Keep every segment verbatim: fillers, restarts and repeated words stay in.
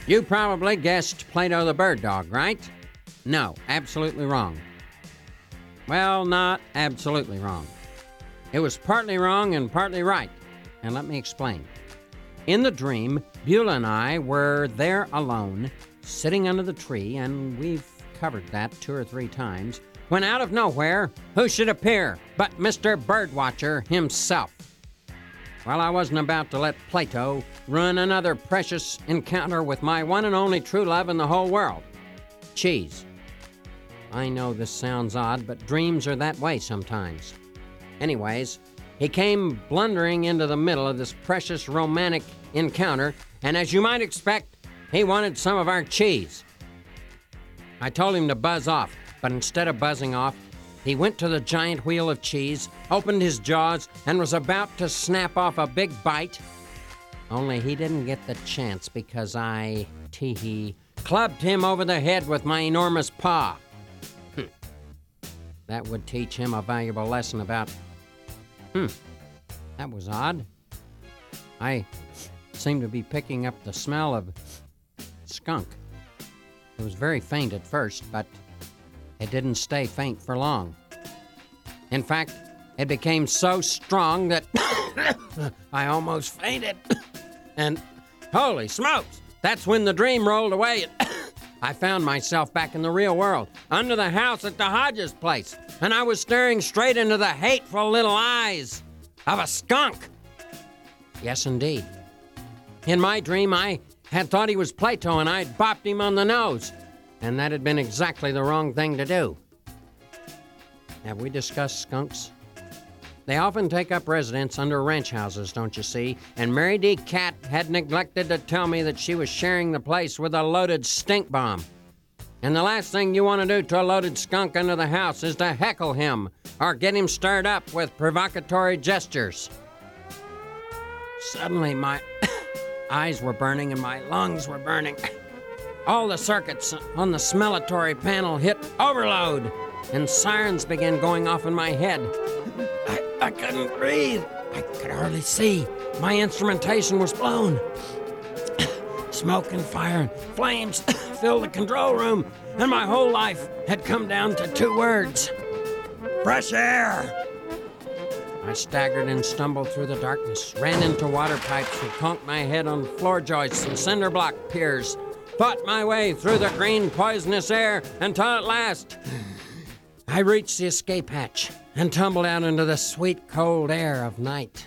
You probably guessed Plato the bird dog, right? No, absolutely wrong. Well, not absolutely wrong. It was partly wrong and partly right, and let me explain. In the dream, Beulah and I were there alone, sitting under the tree, and we've covered that two or three times, when out of nowhere, who should appear but Mister Birdwatcher himself. Well, I wasn't about to let Plato ruin another precious encounter with my one and only true love in the whole world, cheese. I know this sounds odd, but dreams are that way sometimes. Anyways, he came blundering into the middle of this precious romantic encounter, and as you might expect, he wanted some of our cheese. I told him to buzz off, but instead of buzzing off, he went to the giant wheel of cheese, opened his jaws, and was about to snap off a big bite. Only he didn't get the chance because I, tee-hee, clubbed him over the head with my enormous paw. Hm. That would teach him a valuable lesson about... Hmm, that was odd. I seemed to be picking up the smell of skunk. It was very faint at first, but it didn't stay faint for long. In fact, it became so strong that I almost fainted. And holy smokes, that's when the dream rolled away and I found myself back in the real world, under the house at the Hodges place, and I was staring straight into the hateful little eyes of a skunk. Yes, indeed. In my dream, I had thought he was Plato, and I'd bopped him on the nose, and that had been exactly the wrong thing to do. Have we discussed skunks? They often take up residence under ranch houses, don't you see? And Mary D. Cat had neglected to tell me that she was sharing the place with a loaded stink bomb. And the last thing you want to do to a loaded skunk under the house is to heckle him or get him stirred up with provocatory gestures. Suddenly, my eyes were burning and my lungs were burning. All the circuits on the smellatory panel hit overload, and sirens began going off in my head. I, I couldn't breathe. I could hardly see. My instrumentation was blown. Smoke and fire and flames filled the control room, and my whole life had come down to two words: fresh air. I staggered and stumbled through the darkness, ran into water pipes and conked my head on floor joists and cinder block piers, fought my way through the green poisonous air until at last I reached the escape hatch and tumbled out into the sweet cold air of night.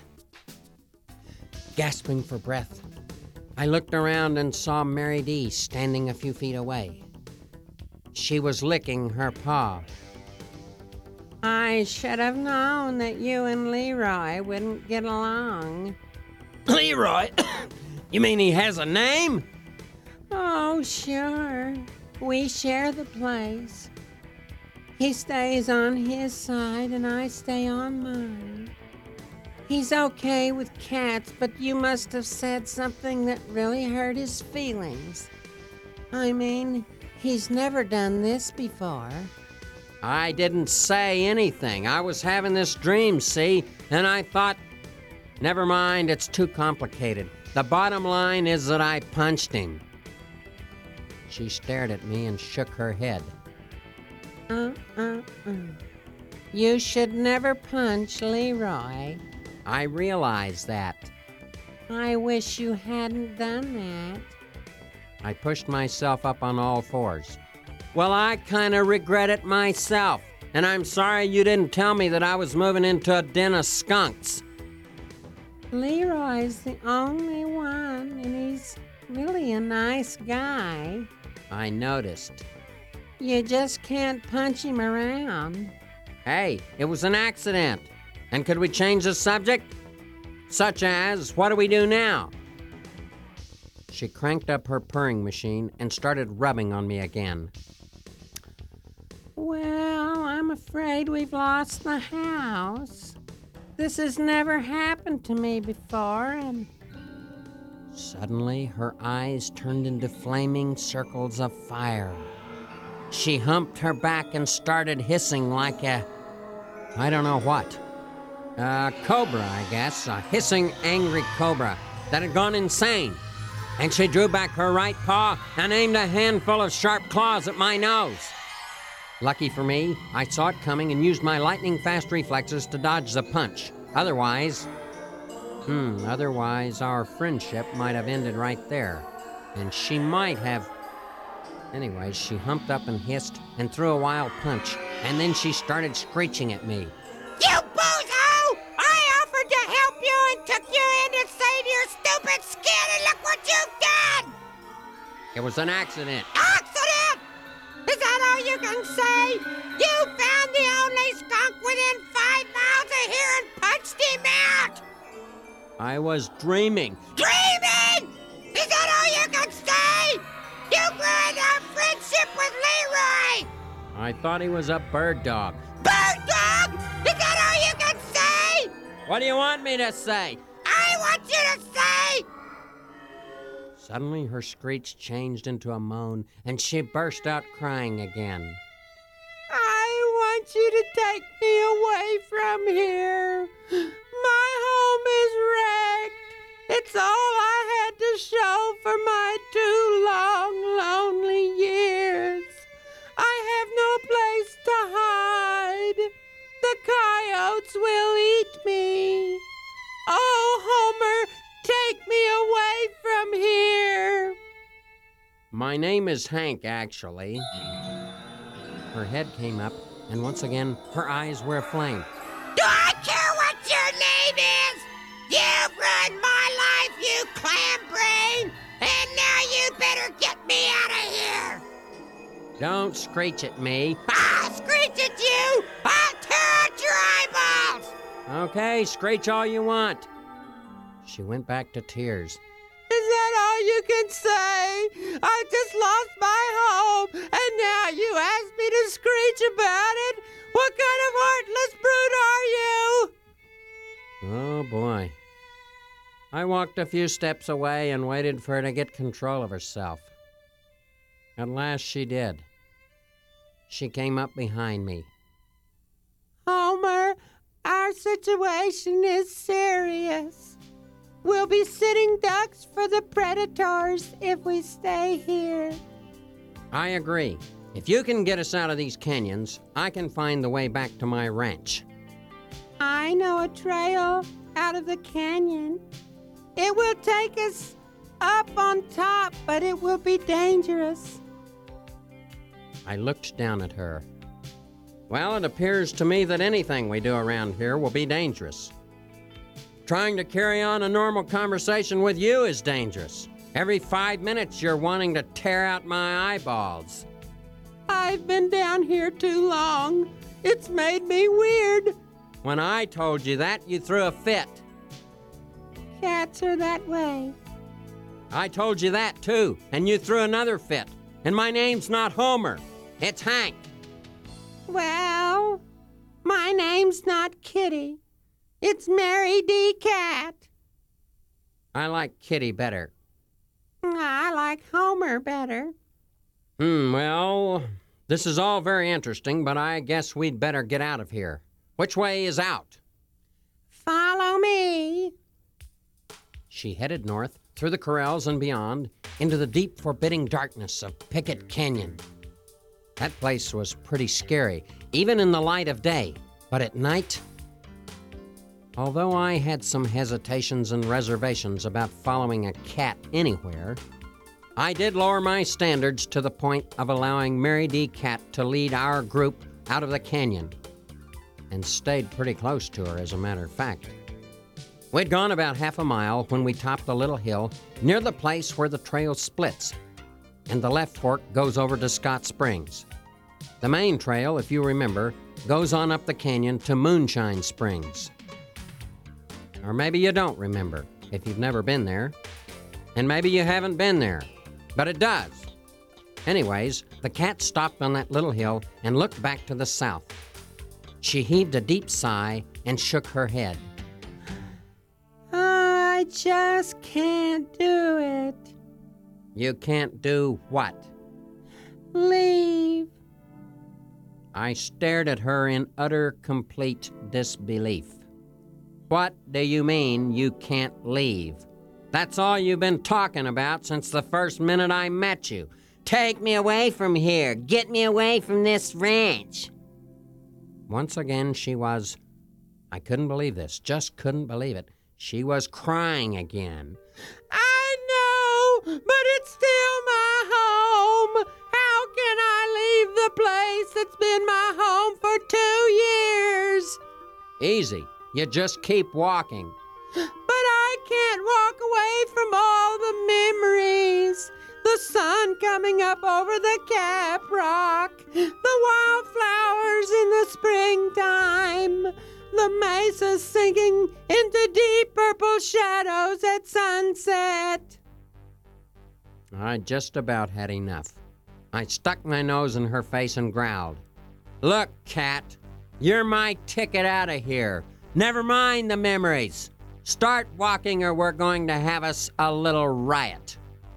Gasping for breath, I looked around and saw Mary D. standing a few feet away. She was licking her paw. I should have known that you and Leroy wouldn't get along. Leroy? You mean he has a name? Oh, sure. We share the place. He stays on his side and I stay on mine. He's okay with cats, but you must have said something that really hurt his feelings. I mean, he's never done this before. I didn't say anything. I was having this dream, see? And I thought, never mind, it's too complicated. The bottom line is that I punched him. She stared at me and shook her head. Uh-uh-uh. You should never punch Leroy. I realize that. I wish you hadn't done that. I pushed myself up on all fours. Well, I kind of regret it myself, and I'm sorry you didn't tell me that I was moving into a den of skunks. Leroy's the only one, and he's really a nice guy. I noticed. You just can't punch him around. Hey, it was an accident. And could we change the subject? Such as, what do we do now? She cranked up her purring machine and started rubbing on me again. Well, I'm afraid we've lost the house. This has never happened to me before, and... Suddenly, her eyes turned into flaming circles of fire. She humped her back and started hissing like a... I don't know what. A cobra, I guess. A hissing, angry cobra that had gone insane. and she drew back her right paw and aimed a handful of sharp claws at my nose. Lucky for me, I saw it coming and used my lightning-fast reflexes to dodge the punch. Otherwise, hmm, otherwise our friendship might have ended right there. And she might have... Anyways, she humped up and hissed and threw a wild punch, and then she started screeching at me. You bozo! I offered to help you and took you in to save your stupid skin, and look what you've done! It was an accident. Accident? Is that all you can say? You found the only skunk within five miles of here and punched him out! I was dreaming. Dreaming? Is that all you can say? You ruined our friendship with Leroy! I thought he was a bird dog. Bird dog? Is that all you can say? What do you want me to say? I want you to say... Suddenly her screech changed into a moan, and she burst out crying again. I want you to take me away from here. My home is wrecked. It's all I had to show for my two long, lonely years. I have no place to hide. The coyotes will eat me. Oh, Homer, take me away from here. My name is Hank, actually. Her head came up, and once again, her eyes were aflame. Do I care what your name is? You've ruined my life, you clam brain, and now you better get me out of here. Don't screech at me. I'll screech at you. I'll tear out your eyeballs. Okay, screech all you want. She went back to tears. Is that all you can say? I just lost my home, and now you ask me to screech about it? What kind of heartless brute are you? Oh, boy. I walked a few steps away and waited for her to get control of herself. At last she did. She came up behind me. Homer, our situation is serious. We'll be sitting ducks for the predators if we stay here. I agree. If you can get us out of these canyons, I can find the way back to my ranch. I know a trail out of the canyon. It will take us up on top, but it will be dangerous. I looked down at her. Well, it appears to me that anything we do around here will be dangerous. Trying to carry on a normal conversation with you is dangerous. Every five minutes you're wanting to tear out my eyeballs. I've been down here too long. It's made me weird. When I told you that, you threw a fit. Cats are that way. I told you that, too, and you threw another fit. And my name's not Homer. It's Hank. Well, my name's not Kitty. It's Mary D. Cat. I like Kitty better. I like Homer better. Hmm, well, this is all very interesting, but I guess we'd better get out of here. Which way is out? Follow me. She headed north, through the corrals and beyond, into the deep, forbidding darkness of Picket Canyon. That place was pretty scary, even in the light of day. But at night, although I had some hesitations and reservations about following a cat anywhere, I did lower my standards to the point of allowing Mary D. Cat to lead our group out of the canyon, and stayed pretty close to her, as a matter of fact. We'd gone about half a mile when we topped a little hill near the place where the trail splits, and the left fork goes over to Scott Springs. The main trail, if you remember, goes on up the canyon to Moonshine Springs. Or maybe you don't remember, if you've never been there. And maybe you haven't been there, but it does. Anyways, the cat stopped on that little hill and looked back to the south. She heaved a deep sigh and shook her head. I just can't do it. You can't do what? Leave. I stared at her in utter, complete disbelief. What do you mean you can't leave? That's all you've been talking about since the first minute I met you. Take me away from here. Get me away from this ranch. Once again, she was... I couldn't believe this, just couldn't believe it. She was crying again. I know, but it's still my home. How can I leave the place that's been my home for two years? Easy. You just keep walking. But I can't walk away from all the memories. The sun coming up over the Cap Rock. The wildflowers in the springtime. The mesas sinking into deep purple shadows at sunset. I just about had enough. I stuck my nose in her face and growled, "Look, Cat, you're my ticket out of here. Never mind the memories. Start walking or we're going to have us a little riot."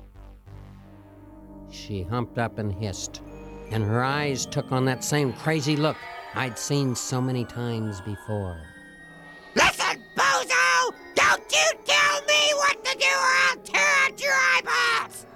She humped up and hissed, and her eyes took on that same crazy look I'd seen so many times before. Listen, bozo! Don't you tell me what to do or I'll tear out your eyeballs!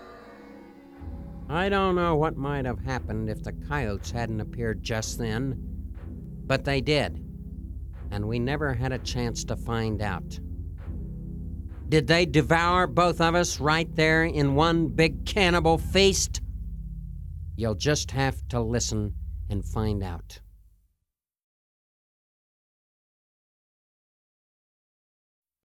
I don't know what might have happened if the coyotes hadn't appeared just then, but they did, and we never had a chance to find out. Did they devour both of us right there in one big cannibal feast? You'll just have to listen and find out.